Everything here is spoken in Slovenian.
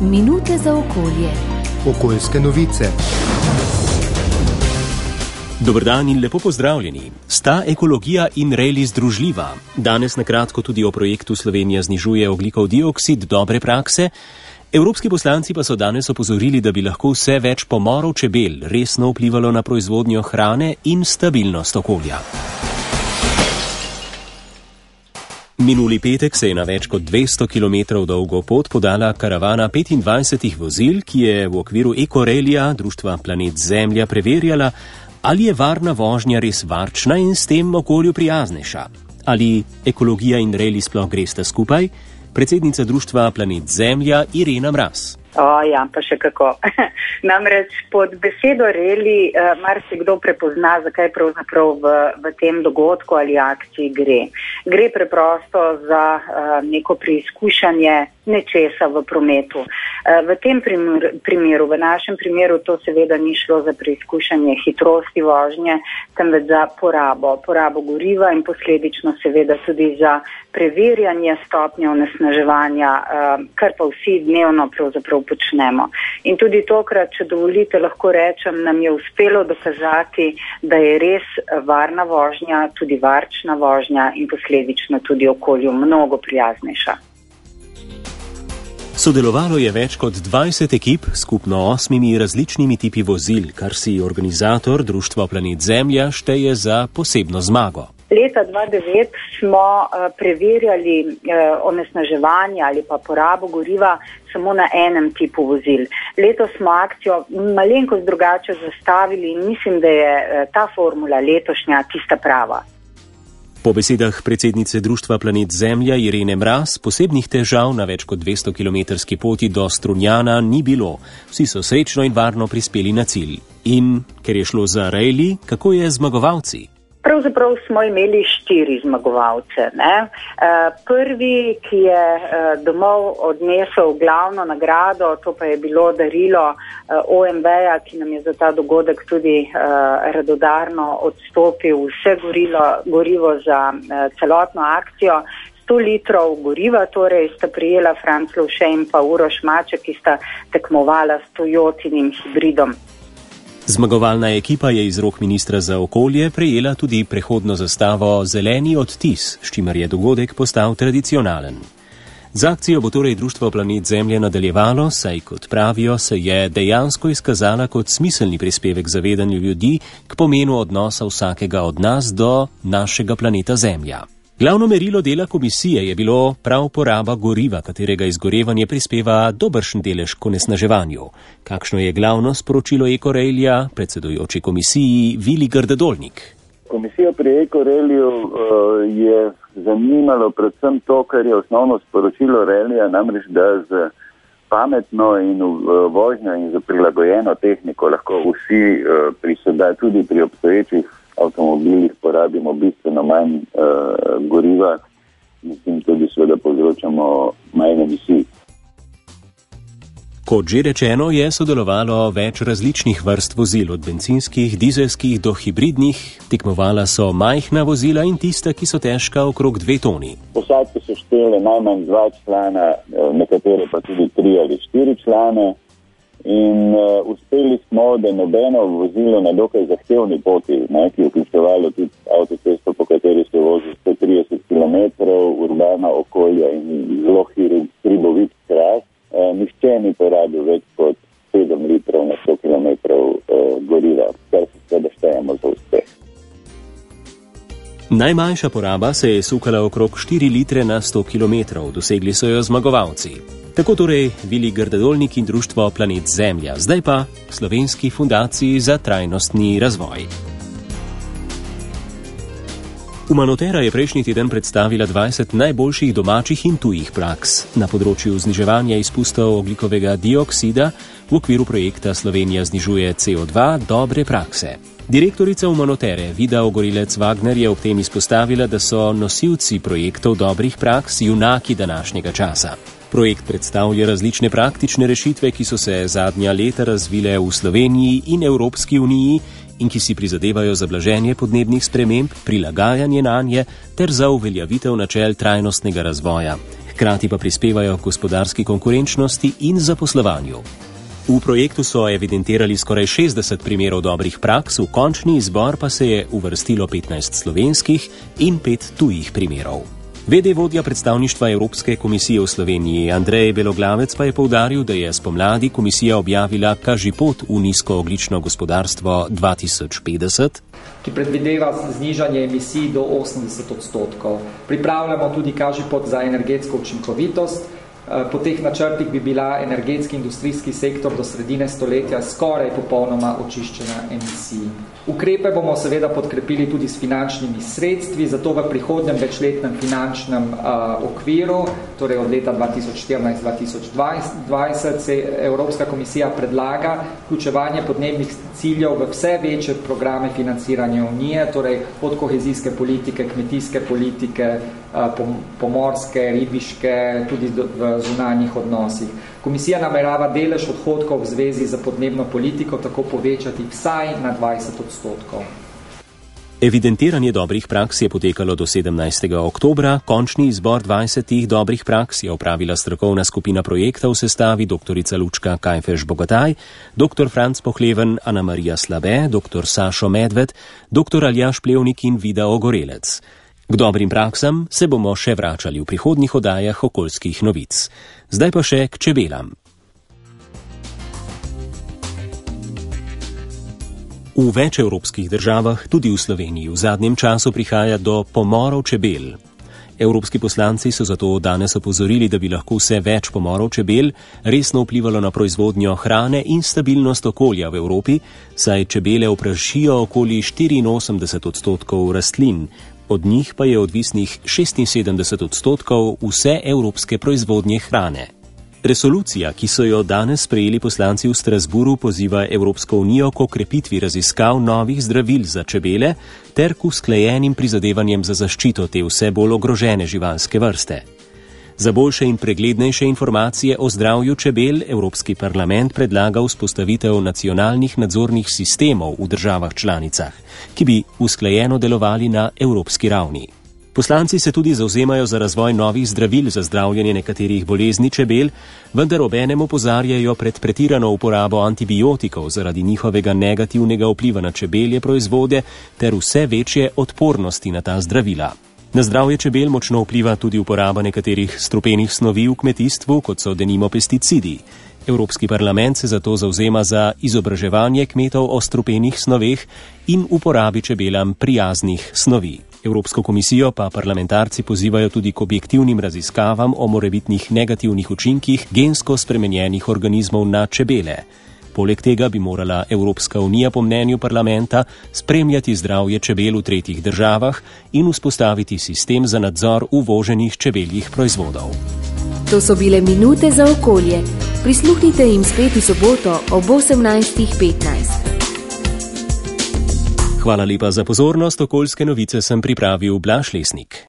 Minute za okolje. Okoljske novice. Dober dan in lepo pozdravljeni. Sta ekologija in reli združljiva? Danes na kratko tudi o projektu Slovenija znižuje ogljikov dioksid, dobre prakse. Evropski poslanci pa so danes opozorili, da bi lahko vse več pomorov čebel resno vplivalo na proizvodnjo hrane in stabilnost okolja. Minuli petek se je na več kot 200 km dolgo pot podala karavana 25 vozil, ki je v okviru Ekorelija, društva Planet Zemlja, preverjala, ali je varna vožnja res varčna in s tem okolju prijaznejša. Ali ekologija in reli sploh gresta skupaj? Predsednica društva Planet Zemlja Irena Mraz. Ja, pa še kako. Namreč pod besedo reli marsikdo prepozna, zakaj pravzaprav v tem dogodku ali akciji gre. Gre preprosto za neko preizkušanje nečesa v prometu. V tem primeru, v našem primeru, to seveda ni šlo za preizkušanje hitrosti vožnje, temveč za porabo goriva in posledično seveda tudi za preverjanje stopnje onesnaževanja, kar pa vsi dnevno pravzaprav počnemo. In tudi tokrat, če dovolite, lahko rečem, nam je uspelo dokazati, da je res varna vožnja, tudi varčna vožnja in posledično tudi okolju mnogo prijaznejša. Sodelovalo je več kot 20 ekip, skupno 8 različnimi tipi vozil, kar si organizator društva Planet Zemlja šteje za posebno zmago. Leta 2009 smo preverjali onesnaževanje ali pa porabo goriva samo na enem tipu vozil. Letos smo akcijo malenkost drugače zastavili in mislim, da je ta formula letošnja tista prava. Po besedah predsednice društva Planet Zemlja Irene Mraz, posebnih težav na več kot 200-kilometrski poti do Strunjana ni bilo. Vsi so srečno in varno prispeli na cilj. In ker je šlo za reli, kako je zmagovalci? Pravzaprav smo imeli 4 zmagovalce. Prvi, ki je domov odnesel glavno nagrado, to pa je bilo darilo OMV-ja, ki nam je za ta dogodek tudi radodarno odstopil vse gorivo za celotno akcijo. 100 litrov goriva, torej sta prijela Franc Lovše in pa Uroš Maček, ki sta tekmovala s Toyotinim hibridom. Zmagovalna ekipa je iz rok ministra za okolje prejela tudi prehodno zastavo Zeleni odtis, s čimer je dogodek postal tradicionalen. Z akcijo bo torej društvo Planet Zemlje nadaljevalo, saj, kot pravijo, se je dejansko izkazala kot smiselni prispevek zavedanju ljudi k pomenu odnosa vsakega od nas do našega planeta Zemlja. Glavno merilo dela komisije je bilo prav poraba goriva, katerega izgorevanje prispeva dobršen delež k onesnaževanju. Kakšno je glavno sporočilo Ekorelija, predsedujoči komisiji Vili Grdedolnik? Komisijo pri Ekoreliju je zanimalo predvsem to, kar je osnovno sporočilo relija, namreč da z pametno in vožnjo in z prilagojeno tehniko lahko vsi tudi pri obstoječih avtomobilih porabimo bistveno manj goriva in s tem tudi seveda povzročamo manj emisij. Kot že rečeno, je sodelovalo več različnih vrst vozil, od bencinskih, dizelskih do hibridnih. Tekmovala so majhna vozila in tista, ki so težka okrog 2 toni. Posadke so štele najmanj 2 člana, nekatere pa tudi 3 ali 4 člane. In uspeli smo, da nobeno vozilo na dokaj zahtevni poti, ki je vključevalo tudi avtocesto, po kateri se vozi 130 km, urbana okolja in zelo hribovit kraj, nihče ni porabil več kot 7 litrov na 100 km goriva, kar se seveda štejemo za uspeh. Najmanjša poraba se je sukala okrog 4 litre na 100 km, dosegli so jo zmagovalci. Tako torej Vili Grdedolnik in društvo Planet Zemlja, zdaj pa Slovenski fundaciji za trajnostni razvoj. Umanotera je prejšnji teden predstavila 20 najboljših domačih in tujih praks na področju zniževanja izpustov ogljikovega dioksida v okviru projekta Slovenija znižuje CO2 dobre prakse. Direktorica Umanotere Vida Ogorilec Wagner je ob tem izpostavila, da so nosilci projektov dobrih praks junaki današnjega časa. Projekt predstavlja različne praktične rešitve, ki so se zadnja leta razvile v Sloveniji in Evropski uniji in ki si prizadevajo za blaženje podnebnih sprememb, prilagajanje nanje ter za uveljavitev načel trajnostnega razvoja. hkrati pa prispevajo k gospodarski konkurenčnosti in zaposlovanju. V projektu so evidentirali skoraj 60 primerov dobrih praks, v končni izbor pa se je uvrstilo 15 slovenskih in 5 tujih primerov. VD vodja predstavništva Evropske komisije v Sloveniji Andrej Beloglavec pa je poudaril, da je spomladi komisija objavila kažipot v nizkoogljično gospodarstvo 2050, ki predvideva znižanje emisij do 80%. Pripravljamo tudi kažipot za energetsko učinkovitost. Po teh načrtih bi bila energetski industrijski sektor do sredine stoletja skoraj popolnoma očiščena emisij. Ukrepe bomo seveda podkrepili tudi s finančnimi sredstvi, zato v prihodnjem večletnem finančnem okviru, torej od leta 2014-2020, se Evropska komisija predlaga vključevanje podnebnih ciljev v vse večje programe financiranja Unije, torej od kohezijske politike, kmetijske politike, pomorske, ribiške, tudi v zunanjih odnosih. Komisija namerava delež odhodkov v zvezi z podnebno politiko tako povečati vsaj na 20%. Evidentiranje dobrih praks je potekalo do 17. oktobra, končni izbor 20 dobrih praks je opravila strokovna skupina projekta v sestavi dr. Lučka Kajfeš-Bogataj, dr. Franc Pohleven, Ana Marija Slabe, dr. Sašo Medved, dr. Aljaž Plevnik in Vida Ogorelec. K dobrim praksam se bomo še vračali v prihodnjih oddajah okoljskih novic. Zdaj pa še k čebelam. V več evropskih državah, tudi v Sloveniji, v zadnjem času prihaja do pomorov čebel. Evropski poslanci so zato danes opozorili, da bi lahko vse več pomorov čebel resno vplivalo na proizvodnjo hrane in stabilnost okolja v Evropi, saj čebele oprašijo okoli 84% rastlin, od njih pa je odvisnih 76% vse evropske proizvodnje hrane. Resolucija, ki so jo danes sprejeli poslanci v Strasburu, poziva Evropsko unijo k okrepitvi raziskav novih zdravil za čebele ter k usklajenim prizadevanjem za zaščito te vse bolj ogrožene živalske vrste. Za boljše in preglednejše informacije o zdravju čebel Evropski parlament predlaga vzpostavitev nacionalnih nadzornih sistemov v državah članicah, ki bi usklajeno delovali na evropski ravni. Poslanci se tudi zavzemajo za razvoj novih zdravil za zdravljenje nekaterih bolezni čebel, vendar obenem opozarjajo pred pretirano uporabo antibiotikov zaradi njihovega negativnega vpliva na čebelje proizvode ter vse večje odpornosti na ta zdravila. Na zdravje čebel močno vpliva tudi uporaba nekaterih strupenih snovi v kmetijstvu, kot so denimo pesticidi. Evropski parlament se zato zavzema za izobraževanje kmetov o strupenih snoveh in uporabi čebelam prijaznih snovi. Evropsko komisijo pa parlamentarci pozivajo tudi k objektivnim raziskavam o morebitnih negativnih učinkih gensko spremenjenih organizmov na čebele. Poleg tega bi morala Evropska unija po mnenju parlamenta spremljati zdravje čebel v tretjih državah in vzpostaviti sistem za nadzor uvoženih čebeljih proizvodov. To so bile minute za okolje. Prisluhnite jim spet v soboto ob 18:15. Hvala lepa za pozornost. Okoljske novice sem pripravil Blaž Lesnik.